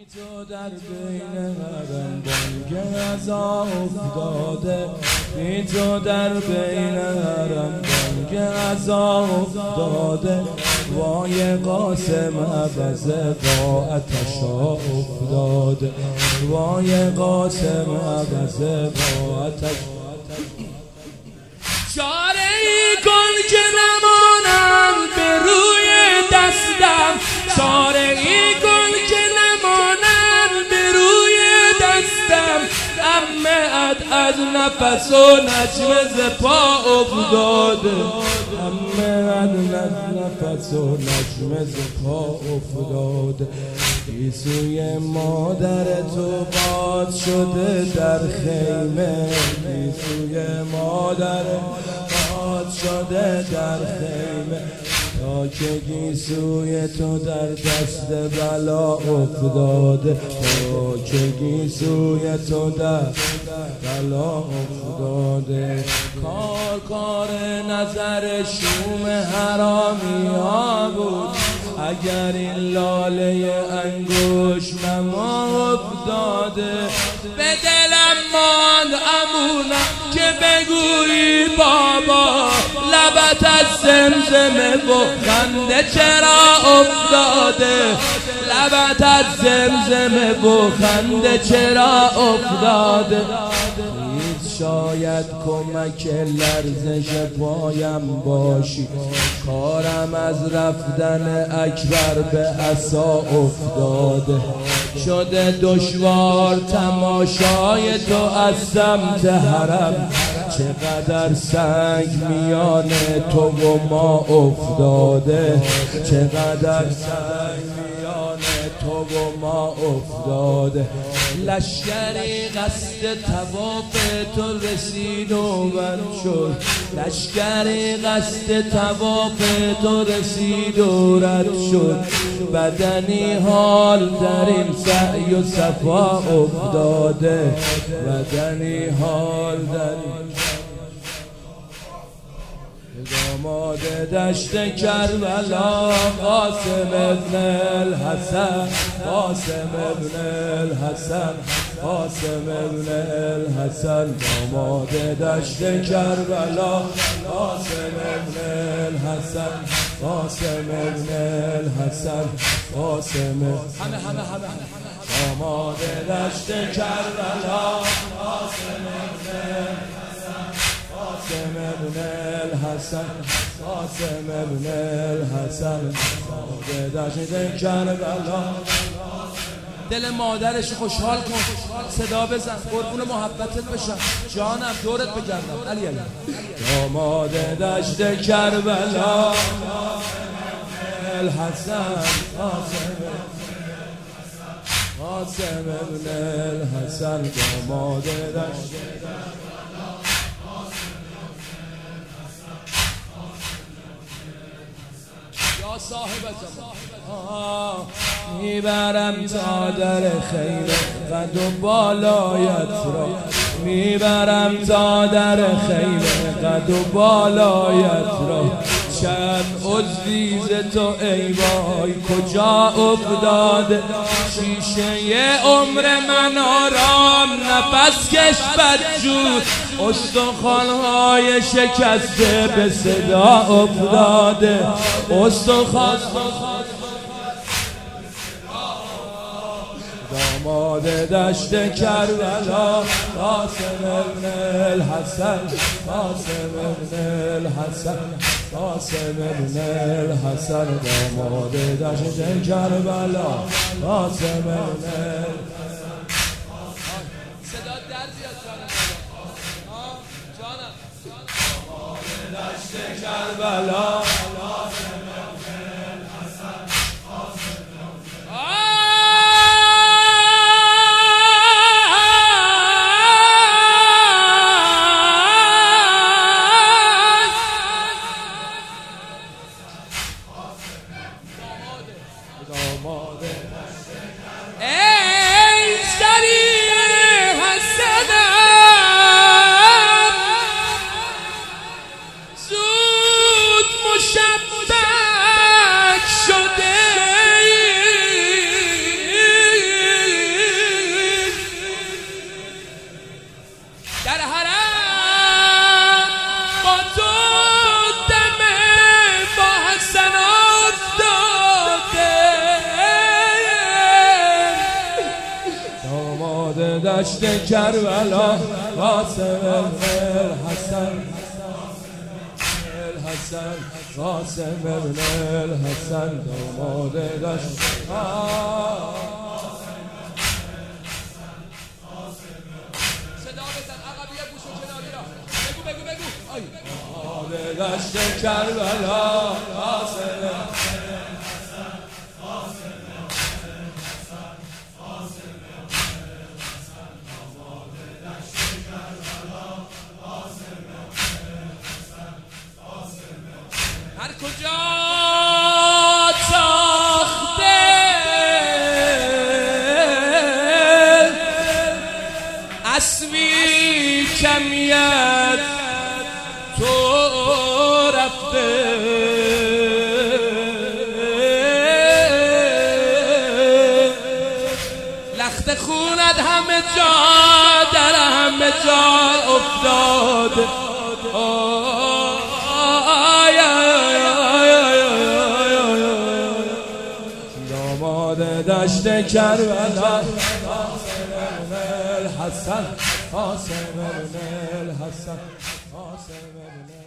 تو در بین حرم بانگ عزا افتاده، بی تو در بین حرم بانگ عزا افتاده، وای قاسم عوضه با آتشا افتاده، وای قاسم عوضه با آتش. چاره ای کن که نمانم به روی دستم، چاره ای کن که نمانم به روی دستم، عمه‌ات از نفس و نجم ز پا افتاده، عمه‌ات از نفس و نجم ز پا افتاده. گیسوی مادر تو باد شده در خیمه، گیسوی مادر باد شده در خیمه، تا که گیسوی تو در دست بلا افتاده، تا که گیسوی تو در بلا افتاده. کار نظر شوم حرامی ها بود، اگر این لاله انگوش نما افتاده، به دلم ماند امونم که بگویی بابا، لبت از زمزمه و خنده چرا افتاده، لبت از زمزمه و خنده چرا افتاده. شاید کمک لرزش پایم باشی، کارم از رفتن اکبر به عصا افتاده، شده دشوار تماشای تو از سمت حرم، چقدر سنگ میان تو و ما افتاده، چقدر سنگ میان تو و ما افتاده. لشکری قصد طواف تو رسید و من شد، لشکری قصد طواف تو رسید و رد شد، بدنی حال در این سعی و صفا افتاده، بدنی حال در این. داماد دشت کربلا قاسم ابن الحسن، قاسم ابن الحسن، قاسم ابن الحسن، داماد دشت کربلا قاسم ابن الحسن، قاسم ابن الحسن، قاسم داماد دشت کربلا قاسم ابن الحسن، قاسم ابن الحسن، قاسم ابن الحسن، دشت کربلا. دل مادرش خوشحال کن، صدا بزن، قربون محبتت بشم، جانم دورت بگردم. علی علی داماد دشت کربلا الحسن، قاسم ابن الحسن، داماد دشت صاحب زمان. میبرم تا در خیمه قد و بالایت را، میبرم تا در خیمه قد و بالایت را، چند عضوی ز تو ای وای کجا افتاده، شیشه عمر من آرام نفس کش بدجور، استخوان‌های شکسته به صدا افتاده، استخوان. داماد دشت کربلا قاسم ابن الحسن، قاسم ابن الحسن، قاسم ابن الحسن، داماد دشت کربلا قاسم ابن الحسن. صدا در بیاد جانم، داماد دشت کربلا قاسم ابن الحسن، قاسم دشت کربلا قاسم الحسن الحسن قاسم ابن الحسن داماد دشت صدا بزن عقبیه گوش و کناری را بگو داماد دشت کربلا قاسم هر کجا تاخته اسبی کمیت تو رفته لخت خونت همه جا در همه جا افتاد دشت کربلا قاسم الحسن قاسم الحسن قاسم